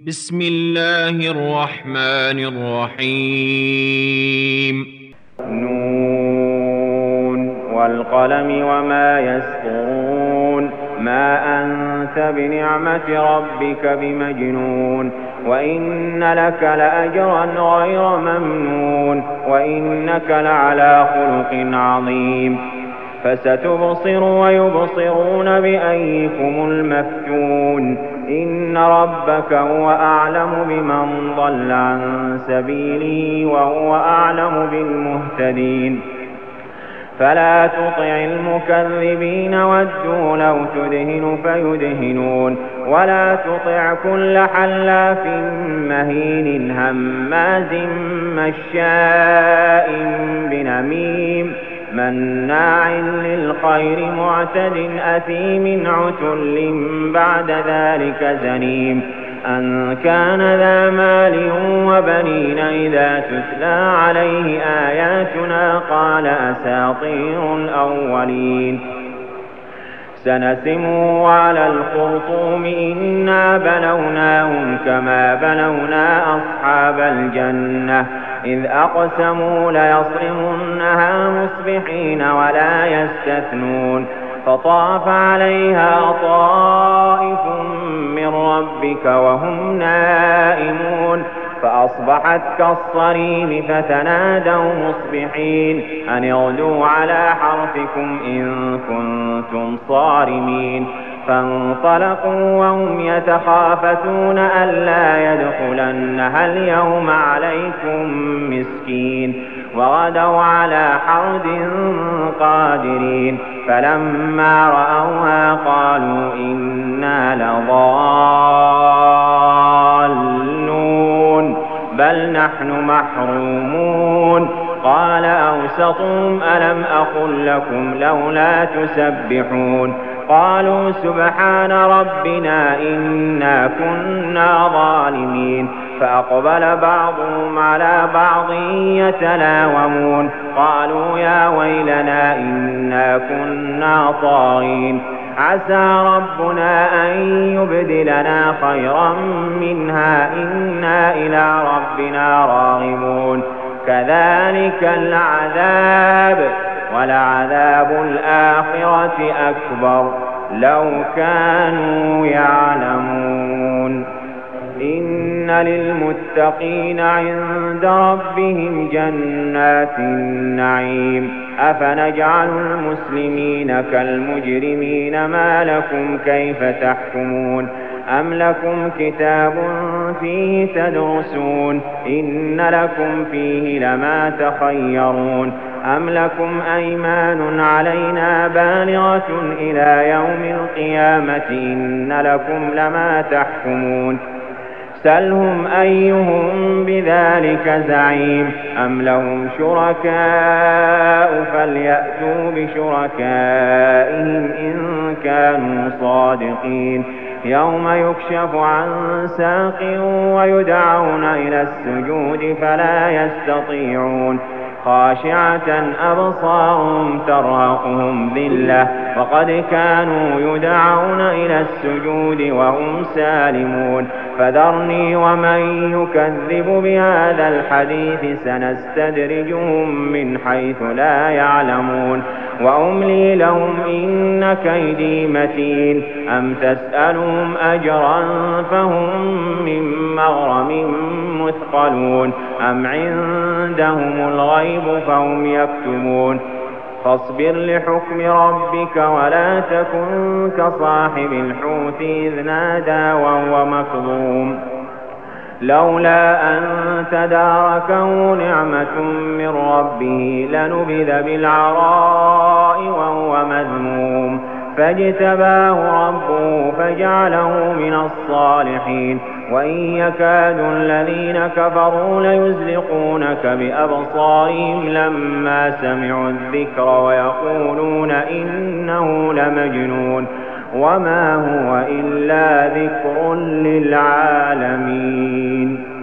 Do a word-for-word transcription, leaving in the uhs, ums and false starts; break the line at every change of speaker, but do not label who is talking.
بسم الله الرحمن الرحيم.
نون والقلم وما يسطرون. ما أنت بنعمة ربك بمجنون. وإن لك لأجرا غير ممنون. وإنك لعلى خلق عظيم. فستبصر ويبصرون بأيكم المفتون. إن ربك هو أعلم بمن ضل عن سبيله وهو أعلم بالمهتدين. فلا تطع المكذبين ودوا لو تدهن فيدهنون. ولا تطع كل حلاف مهين هماز مشاء بنميم مناع للخير معتد أثيم عتل بعد ذلك زنيم. أن كان ذا مال وبنين إذا تتلى عليه آياتنا قال أساطير الأولين. سنسمه على الخرطوم إنا بلوناهم كما بلونا أصحاب الجنة إذ أقسموا ليصرمنها مصبحين ولا يستثنون. فطاف عليها طائف من ربك وهم نائمون فأصبحت كالصريم فتنادوا مصبحين أن اغدوا على حرثكم إن كنتم صارمين. فانطلقوا وهم يتخافتون ألا يدخلنها اليوم عليكم مسكين. وغدوا على حرد قادرين. فلما رأوها قالوا إنا لضالون بل نحن محرومون. قال أوسطهم ألم أقل لكم لولا تسبحون. قالوا سبحان ربنا إنا كنا ظالمين. فأقبل بعضهم على بعض يتلاومون قالوا يا ويلنا إنا كنا طاغين. عسى ربنا أن يبدلنا خيرا منها إنا إلى ربنا راغبون. كذلك العذاب ولعذاب الآخرة أكبر لو كانوا يعلمون. إن للمتقين عند ربهم جنات النعيم. أفنجعل المسلمين كالمجرمين ما لكم كيف تحكمون. أم لكم كتاب فيه تدرسون إن لكم فيه لما تخيرون. أم لكم أيمان علينا بالغة إلى يوم القيامة إن لكم لما تحكمون. سلهم أيهم بذلك زعيم. أم لهم شركاء فليأتوا بشركائهم إن كانوا صادقين. يوم يكشف عن ساق ويدعون إلى السجود فلا يستطيعون. خاشعة أبصارهم ترهقهم ذلة وقد كانوا يدعون إلى السجود وهم سالمون. فذرني ومن يكذب بهذا الحديث سنستدرجهم من حيث لا يعلمون وأملي لهم إن كيدي متين. أم تسألهم أجرا فهم من مغرم مثقلون أم عندهم الغيب فهم يكتبون. فاصبر لحكم ربك ولا تكن كصاحب الحوت إذ نادى وهو مكظوم لولا أن تداركه نعمة من ربه لنبذ بالعراء وهو مذموم فاجتباه ربه فجعله من الصالحين. وإن يكاد الذين كفروا ليزلقونك بأبصارهم لما سمعوا الذكر ويقولون إنه لمجنون وما هو إلا ذكر للعالمين.